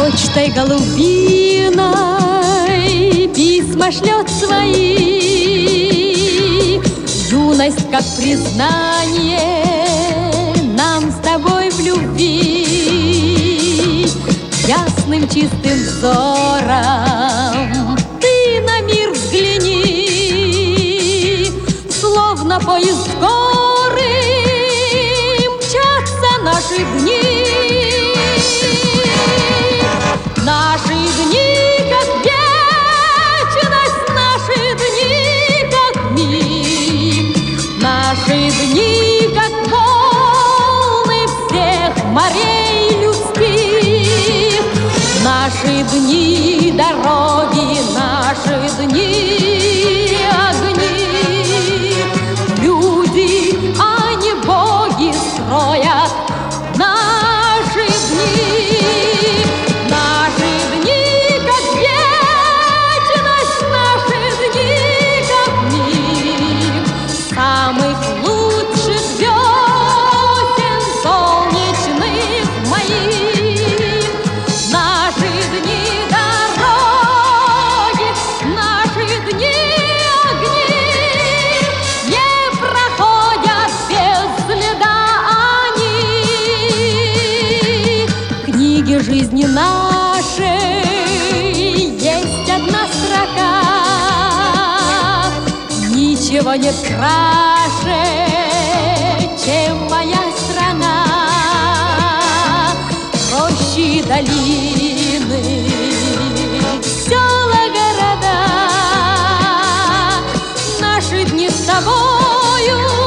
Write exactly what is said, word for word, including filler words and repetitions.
Почтой голубиной письма шлет свои. Юность, как признание нам с тобой в любви. Ясным чистым взором ты на мир взгляни. Словно поезд скорый мчатся наши дни. Наши дни, как вечность, наши дни, как миг. Наши дни, как волны всех морей людских. Наши дни дороги, наши дни огни. Люди, а не боги, строят наши дни. Наши дни, как вечность, наши дни, как миг. Самых лучших весен солнечных моих. Наши дни дороги, наши дни огни. Не проходят без следа они. В книге жизни нашей есть одна строка. Ничего нет краше, чем моя страна. Рощи и долины, села, города. Наши дни с тобою